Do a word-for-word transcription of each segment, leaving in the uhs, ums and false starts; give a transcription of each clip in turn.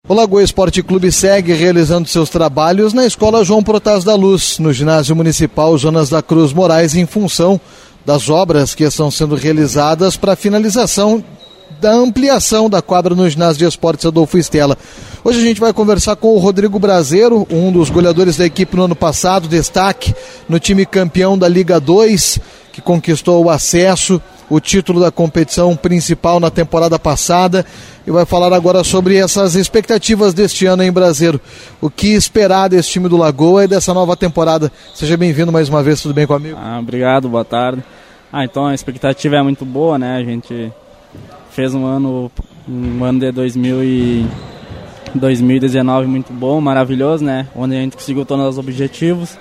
O Lagoa Esporte Clube segue realizando seus trabalhos na Escola João Protásio da Luz, no Ginásio Municipal Jonas da Cruz Moraes, em função das obras que estão sendo realizadas para a finalização da ampliação da quadra no Ginásio de Esportes Adolfo Stella. Hoje a gente vai conversar com o Rodrigo Brazeiro, um dos goleadores da equipe no ano passado, destaque no time campeão da Liga dois, que conquistou o acesso, o título da competição principal na temporada passada, e vai falar agora sobre essas expectativas deste ano em Brazeiro. O que esperar desse time do Lagoa e dessa nova temporada? Seja bem-vindo mais uma vez, tudo bem comigo? Ah, obrigado, boa tarde. Ah, então a expectativa é muito boa, né? A gente fez um ano, um ano de dois mil e dezenove muito bom, maravilhoso, né? Onde a gente conseguiu todos os objetivos.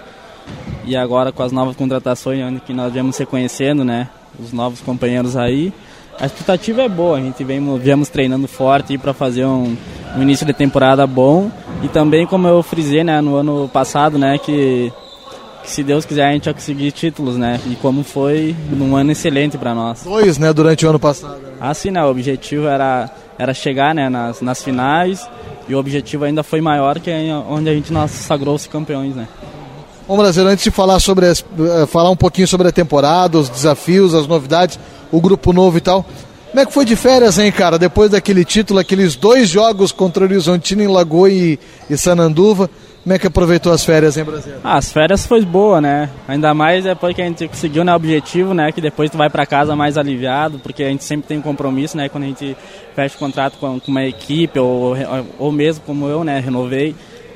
E agora com as novas contratações, onde que nós viemos se conhecendo, né? Os novos companheiros aí. A expectativa é boa, a gente vem, viemos treinando forte para fazer um, um início de temporada bom. E também, como eu frisei, né, no ano passado, né, que, que se Deus quiser a gente vai conseguir títulos, né? E como foi um ano excelente para nós. Dois, né, durante o ano passado. Né? Ah, sim, né? O objetivo era, era chegar, né, nas, nas finais. E o objetivo ainda foi maior, que é onde a gente nos sagrou-se campeões, né? Bom, Brasil, antes de falar, sobre as, falar um pouquinho sobre a temporada, os desafios, as novidades, o grupo novo e tal, como é que foi de férias, hein, cara? Depois daquele título, aqueles dois jogos contra o Horizontino em Lagoa e, e Sananduva, como é que aproveitou as férias, hein, Brasil? Ah, as férias foi boa, né? Ainda mais depois que a gente conseguiu, né, o objetivo, né, que depois tu vai pra casa mais aliviado, porque a gente sempre tem um compromisso, né, quando a gente fecha o contrato com, com uma equipe, ou, ou mesmo como eu, né, renovei.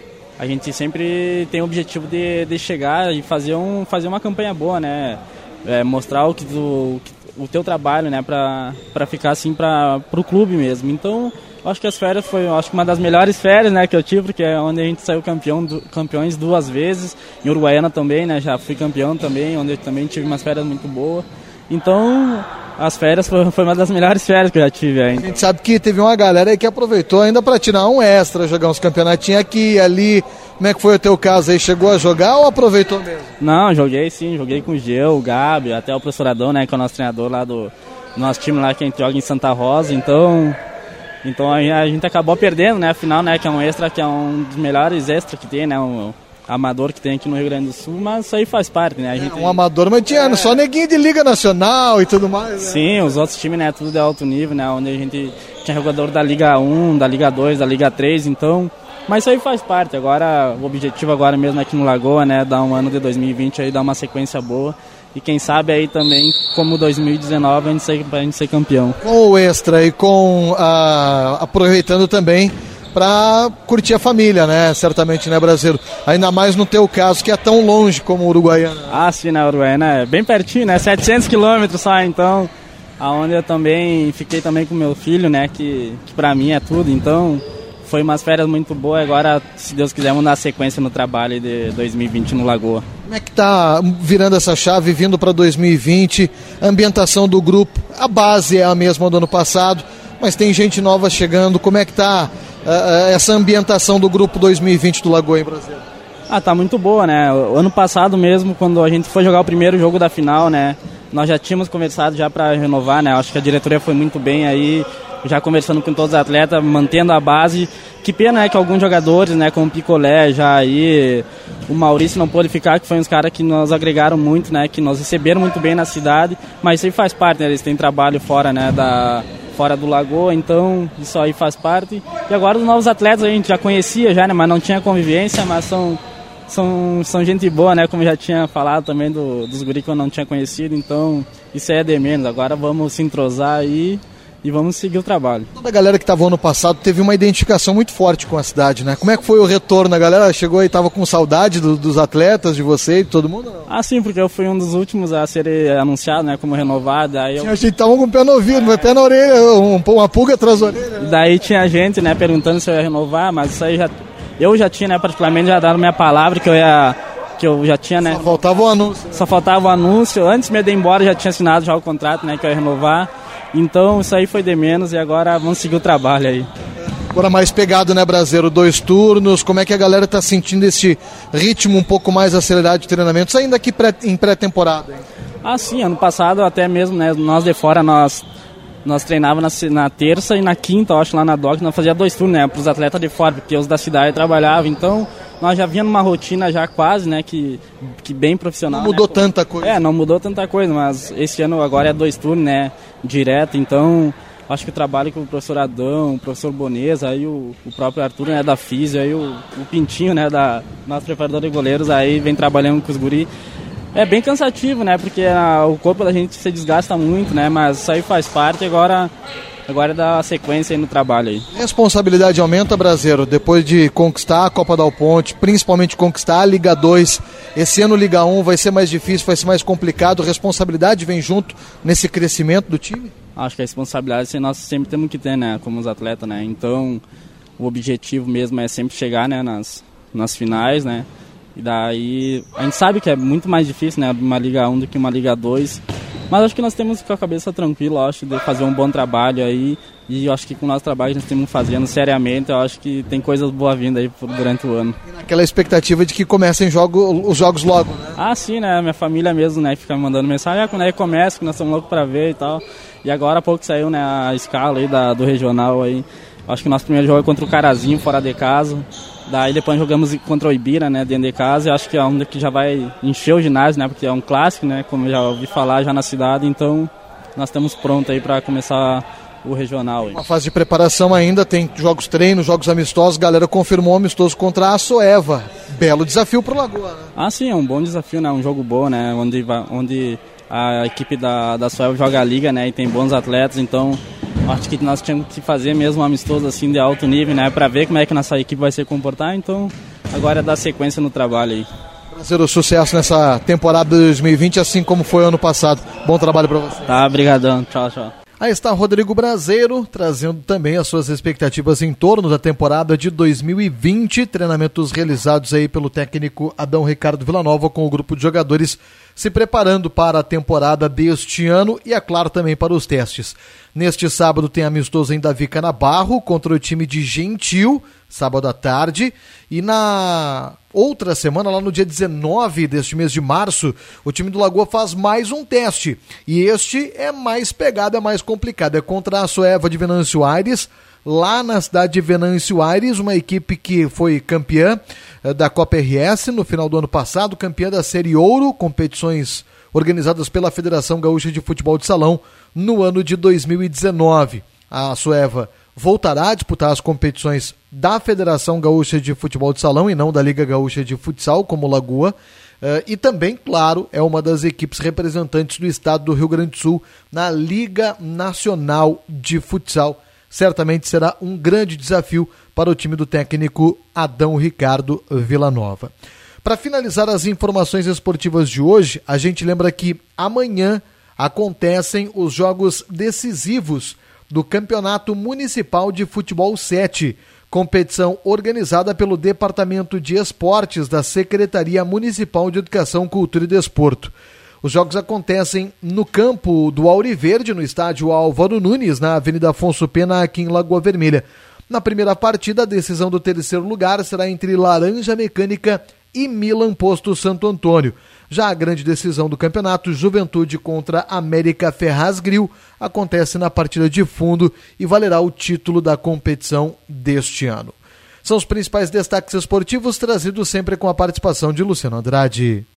A gente sempre tem o objetivo de, de chegar e fazer, um, fazer uma campanha boa, né? É, mostrar o, que do, o teu trabalho, né? Pra, pra ficar assim para o clube mesmo. Então, acho que as férias foi acho que uma das melhores férias, né, que eu tive, porque é onde a gente saiu campeão, do, campeões duas vezes. Em Uruguaiana também, né? Já fui campeão também, onde eu também tive umas férias muito boas. Então, as férias foi, foi uma das melhores férias que eu já tive ainda. A gente sabe que teve uma galera aí que aproveitou ainda para tirar um extra, jogar uns campeonatinhos aqui e ali. Como é que foi o teu caso aí? Chegou a jogar ou aproveitou mesmo? Não, joguei sim, joguei com o Geu, o Gabi, até o professor Adão, né, que é o nosso treinador lá do, do nosso time lá, que a gente joga em Santa Rosa. Então, então a, a gente acabou perdendo, né, afinal, né, que é um extra, que é um dos melhores extras que tem, né, um amador que tem aqui no Rio Grande do Sul, mas isso aí faz parte, né? A gente... É, um amador, mas tinha é... só neguinho de Liga Nacional e tudo mais. Né? Sim, os outros times, né, tudo de alto nível, né, onde a gente tinha jogador da Liga um, da Liga dois, da Liga três, então... Mas isso aí faz parte, agora o objetivo agora mesmo aqui no Lagoa, né, dar um ano de dois mil e vinte aí, dar uma sequência boa. E quem sabe aí também, como dois mil e dezenove, a gente ser, a gente ser campeão. Com o extra e com a... aproveitando também para curtir a família, né? Certamente, né, Brasil? Ainda mais no teu caso, que é tão longe como o Uruguaiana. Ah, sim, né, Uruguaiana é bem pertinho, né? setecentos quilômetros só, então, aonde eu também fiquei também com meu filho, né? Que, que para mim é tudo, então foi umas férias muito boas. Agora, se Deus quiser, vamos dar sequência no trabalho de dois mil e vinte no Lagoa. Como é que tá virando essa chave, vindo para dois mil e vinte? A ambientação do grupo, a base é a mesma do ano passado, mas tem gente nova chegando. Como é que tá uh, essa ambientação do grupo dois mil e vinte do Lagoa em Brasília? Ah, tá muito boa, né? O ano passado mesmo, quando a gente foi jogar o primeiro jogo da final, né? Nós já tínhamos conversado já para renovar, né? Acho que a diretoria foi muito bem aí, já conversando com todos os atletas, mantendo a base. Que pena, né, que alguns jogadores, né, como o Picolé, já aí, o Maurício não pôde ficar, que foi uns caras que nos agregaram muito, né, que nos receberam muito bem na cidade, mas isso aí faz parte, né? Eles têm trabalho fora, né, da... fora do Lagoa, então isso aí faz parte. E agora os novos atletas a gente já conhecia, já, né, mas não tinha convivência, mas são, são, são gente boa, né, como eu já tinha falado também do, dos guris que eu não tinha conhecido, então isso aí é de menos. Agora vamos se entrosar aí e vamos seguir o trabalho. Toda a galera que estava ano passado teve uma identificação muito forte com a cidade, né? Como é que foi o retorno? A galera chegou e estava com saudade do, dos atletas, de você e de todo mundo? Não? Ah, sim, porque eu fui um dos últimos a ser anunciado, né, como renovado. Aí eu... Tinha gente que tava com o pé no ouvido, é. pé na orelha, um, uma pulga atrás da orelha. Né? Daí tinha gente, né, perguntando se eu ia renovar, mas isso aí já... Eu já tinha, né, particularmente, já dado minha palavra que eu ia... que eu já tinha, né... Só faltava o anúncio. Só faltava o anúncio. Antes mesmo de ir embora, já tinha assinado já o contrato, né, que eu ia renovar. Então isso aí foi de menos e agora vamos seguir o trabalho aí. Agora mais pegado, né, Brazeiro? Dois turnos, como é que a galera tá sentindo esse ritmo um pouco mais acelerado de treinamentos, ainda aqui pré, em pré-temporada? Hein? Ah, sim, ano passado até mesmo, né, nós de fora, nós nós treinávamos na, na terça e na quinta, eu acho, lá na D O C, nós fazia dois turnos, né, para os atletas de fora, porque os da cidade trabalhavam, então nós já vinha numa rotina já quase, né, que, que bem profissional. Não mudou, né? tanta coisa. É, não mudou tanta coisa, mas esse ano agora é dois turnos, né, direto, então acho que o trabalho com o professor Adão, o professor Boneza, aí o, o próprio Arthur, né, da Físio, aí o, o Pintinho, né, da nosso preparador de goleiros, aí vem trabalhando com os guri. É bem cansativo, né, porque a, o corpo da gente se desgasta muito, né, mas isso aí faz parte, agora, agora é dar sequência aí no trabalho aí. Responsabilidade aumenta, Braseiro, depois de conquistar a Copa Dal Ponte, principalmente conquistar a Liga dois, esse ano Liga um vai ser mais difícil, vai ser mais complicado, responsabilidade vem junto nesse crescimento do time? Acho que a responsabilidade nós sempre temos que ter, né, como os atletas, né, então o objetivo mesmo é sempre chegar, né, nas, nas finais, né, e daí a gente sabe que é muito mais difícil, né, uma Liga um do que uma Liga dois, mas acho que nós temos que com a cabeça tranquila, acho, de fazer um bom trabalho aí, e eu acho que com o nosso trabalho que nós estamos fazendo seriamente, eu acho que tem coisas boas vindo aí durante o ano. E naquela expectativa de que comecem jogo, os jogos logo, né? Ah, sim, né, minha família mesmo, né, fica me mandando mensagem, ah, quando aí começa, que nós estamos loucos para ver e tal. E agora há pouco saiu, né, a escala aí da, do regional aí. Acho que o nosso primeiro jogo é contra o Carazinho, fora de casa. Daí depois jogamos contra o Ibira, né, dentro de casa. E acho que é um que já vai encher o ginásio, né, porque é um clássico, né, como eu já ouvi falar já na cidade. Então nós estamos prontos aí para começar o regional. Aí. Uma fase de preparação ainda, tem jogos treinos, jogos amistosos. Galera confirmou amistoso contra a Soeva. Belo desafio pro Lagoa, né? Ah, sim, é um bom desafio, né, um jogo bom, né, onde... onde a equipe da, da Suel joga a liga, né, e tem bons atletas, então acho que nós tínhamos que fazer mesmo um amistoso assim de alto nível, né, para ver como é que nossa equipe vai se comportar, então agora é dar sequência no trabalho aí. Prazer, sucesso nessa temporada de dois mil e vinte, assim como foi ano passado. Bom trabalho para você. Tá, brigadão, tchau, tchau. Aí está Rodrigo Braseiro, trazendo também as suas expectativas em torno da temporada de dois mil e vinte, treinamentos realizados aí pelo técnico Adão Ricardo Villanova com o grupo de jogadores se preparando para a temporada deste ano e, é claro, também para os testes. Neste sábado tem amistoso em Davi Canabarro contra o time de Gentil, sábado à tarde, e na outra semana, lá no dia dezenove deste mês de março, o time do Lagoa faz mais um teste, e este é mais pegado, é mais complicado, é contra a Soeva de Venâncio Aires, lá na cidade de Venâncio Aires, uma equipe que foi campeã eh, da Copa R S no final do ano passado, campeã da Série Ouro, competições organizadas pela Federação Gaúcha de Futebol de Salão no ano de dois mil e dezenove. A Soeva voltará a disputar as competições da Federação Gaúcha de Futebol de Salão e não da Liga Gaúcha de Futsal, como Lagoa, uh, e também, claro, é uma das equipes representantes do estado do Rio Grande do Sul na Liga Nacional de Futsal. Certamente será um grande desafio para o time do técnico Adão Ricardo Villanova. Para finalizar as informações esportivas de hoje, a gente lembra que amanhã acontecem os jogos decisivos do Campeonato Municipal de Futebol sete, competição organizada pelo Departamento de Esportes da Secretaria Municipal de Educação, Cultura e Desporto. Os jogos acontecem no campo do Auriverde, no estádio Álvaro Nunes, na Avenida Afonso Pena, aqui em Lagoa Vermelha. Na primeira partida, a decisão do terceiro lugar será entre Laranja Mecânica e Milan Posto Santo Antônio. Já a grande decisão do campeonato, Juventude contra América Ferraz Grill, acontece na partida de fundo e valerá o título da competição deste ano. São os principais destaques esportivos trazidos sempre com a participação de Luciano Andrade.